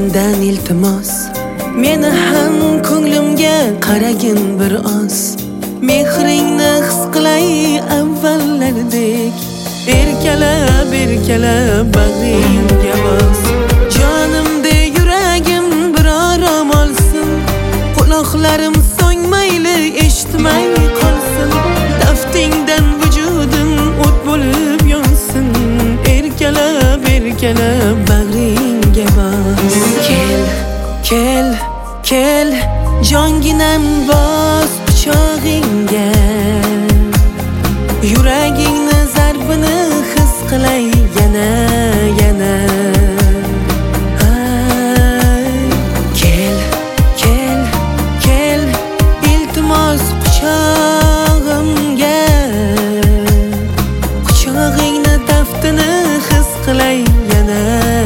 sendan iltimos, meni ham ko'nglimga qaragin bir oz. Mehringni his qilay avvallardek, erkalab bag'ringga bos. Jonimda yuragim bir orom olsin, quloqlarim so'ngmayli eshitmay qolsin. Daftingdan vujudim o't bo'lib yonsin, erkalab bag'ringga bos. Kel, jonginam bos quchog'ingga, yuragingni zarbini his qilay yana. Kel, iltimos quchog'imga, quchog'ingni taftini his qilay yana.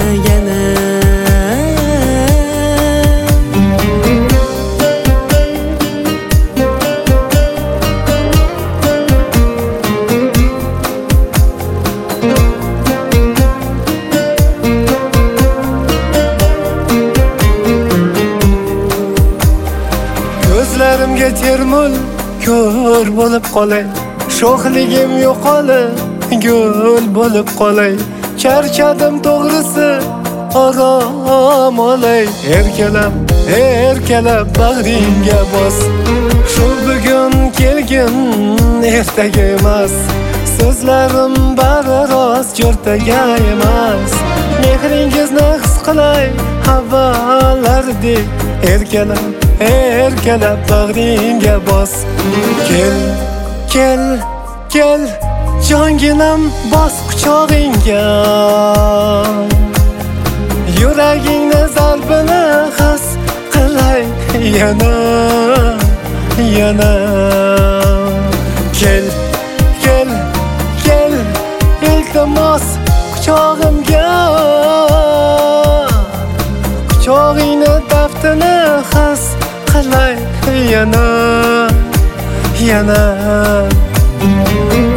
Ko'zlarimga termul ko'r bo'lib qolay, sho'xligim yo'qolib gul bo'lib qolay. Charchadim to'g'risi, orom olay. Erkalab bag'ringga bos. Shu bugun kelgin ertaga emas, so'zlarim bari rost jo'rtaga emas. Mehringizni his qilay avvallardek, erkalab bag'ringga bos. Kel, jonginam bos quchog'ingga, yuragingni zarbini his qilay yana. Kel, iltimos quchog'imga, quchog'ingni taftini his qilay yana.